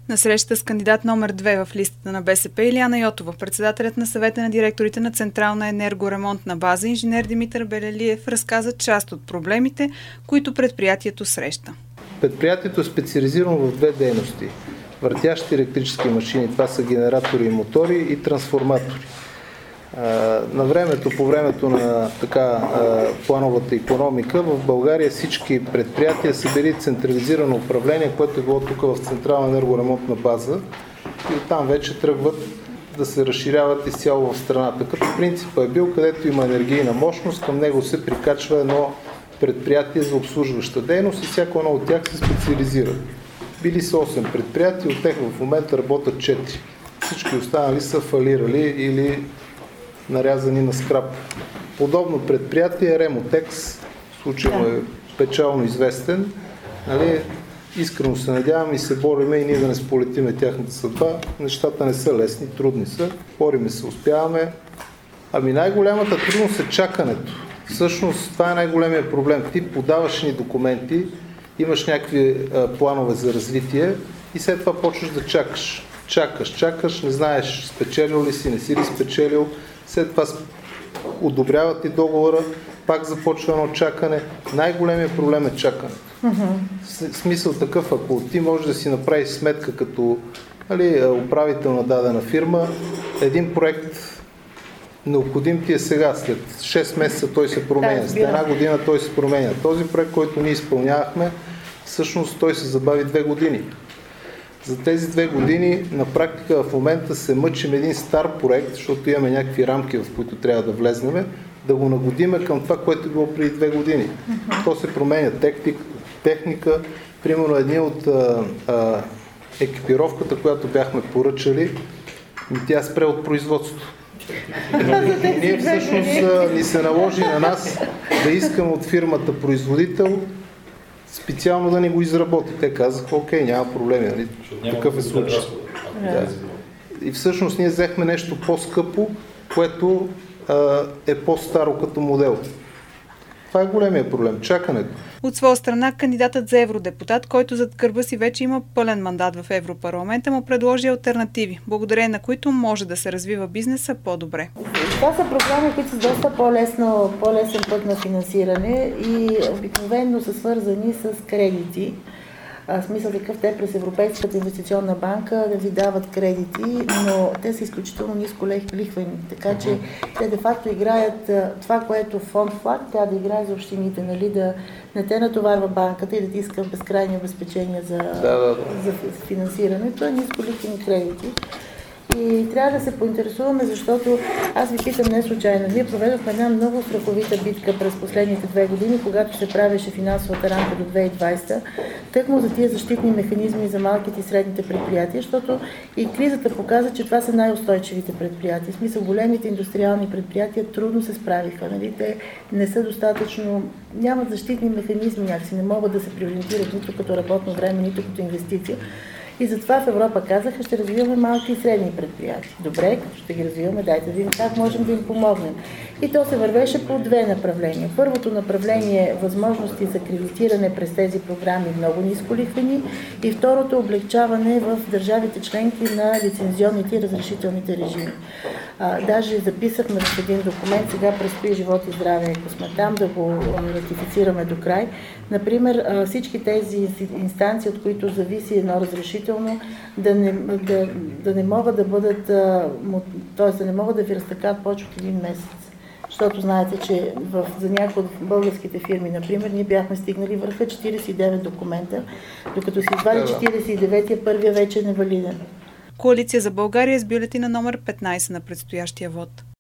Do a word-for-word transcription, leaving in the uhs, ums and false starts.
На среща с кандидат номер две в листата на БСП Илияна Йотова, председателят на съвета на директорите на Централна енергоремонтна база, инженер Димитър Белелиев, разказа част от проблемите, които предприятието среща. Предприятието е специализирано в две дейности. Въртящи електрически машини, това са генератори и мотори, и трансформатори. На времето, по времето на така плановата икономика, в България всички предприятия са били централизирано управление, което е било тук в Централна енергоремонтна база, и оттам вече тръгват да се разширяват изцяло в страната. Като принципът е бил, където има енергийна мощност, към него се прикачва едно предприятие за обслужваща дейност и всяко едно от тях се специализира. Били са осем предприятия, от тях в момента работят четири. Всички останали са фалирали или нарязани на скрап. Подобно предприятие е Ремотекс, в случая да. е печално известен. Нали, искрено се надявам и се бориме и ние да не сполетиме тяхната съдба. Нещата не са лесни, трудни са. Бориме се, успяваме. Ами най-голямата трудност е чакането. Всъщност това е най-големия проблем. Ти подаваш ни документи, имаш някакви а, планове за развитие и след това почваш да чакаш. Чакаш, чакаш, не знаеш спечелил ли си, не си ли спечелил. След това одобряват и договора, пак започва едно чакане. Най-големият проблем е чакане. Uh-huh. Смисъл такъв, ако ти можеш да си направиш сметка като нали, управител на дадена фирма, един проект необходим ти е сега, след шест месеца той се променя, след една година той се променя. Този проект, който ние изпълнявахме, всъщност той се забави две години. За тези две години на практика в момента се мъчим един стар проект, защото имаме някакви рамки, в които трябва да влезнем, да го нагодиме към това, което е било преди две години. Uh-huh. То се променя техника, техника. Примерно един от а, а, екипировката, която бяхме поръчали, тя спре от производство. Ние всъщност а, ни се наложи на нас да искаме от фирмата производител специално да ни го изработи. Те казаха, окей, няма проблеми, нали? Такъв е случай. Да. И всъщност ние взехме нещо по-скъпо, което а, е по-старо като модел. Това е големия проблем, чакането. От своя страна, кандидатът за евродепутат, който зад гърба си вече има пълен мандат в Европарламента, му предложи алтернативи, благодарение на които може да се развива бизнеса по-добре. Това са програми, които са доста по-лесно, по-лесен път на финансиране и обикновено са свързани с кредити. В смисъл такъв, те през Европейската инвестиционна банка да ви дават кредити, но те са изключително ниско лихвени, така че те де-факто играят това, което фонд ФЛАГ трябва да играе за общините, нали, да не те натоварва банката и да ти иска безкрайни обезпечения за, да, да. за финансиране. Това е ниско лихвени кредити. И трябва да се поинтересуваме, защото аз ви питам не случайно. Ние проведохме една много страховита битка през последните две години, когато се правеше финансовата рамка до две хиляди и двадесета, тъкмо за тия защитни механизми за малките и средните предприятия, защото и кризата показа, че това са най-устойчивите предприятия. В смисъл, големите индустриални предприятия трудно се справиха. Нали? Те не са достатъчно, нямат защитни механизми, някакси не могат да се приориентират нито като работно време, нито като инвестиция. И затова в Европа казаха, ще развиваме малки и средни предприятия. Добре, като ще ги развиваме, дайте да видим как можем да им помогнем. И то се вървеше по две направления. Първото направление е възможности за кредитиране през тези програми много нисколихвени и второто облегчаване в държавите членки на лицензионните и разрешителните режими. А, даже записахме в един документ, сега предстои живот и здраве, ако сме там, да го ратифицираме до край. Например, всички тези инстанции, от които зависи едно разрешително, да не, да, да не могат да бъдат, т.е. да не могат да ви разтакат повече от един месец. Защото знаете, че в, за някои от българските фирми, например, ние бяхме стигнали върха четиридесет и девет документа, докато се извади четиридесет и деветия, първия вече е невалиден. Коалиция за България с бюлетина номер петнадесет на предстоящия вод.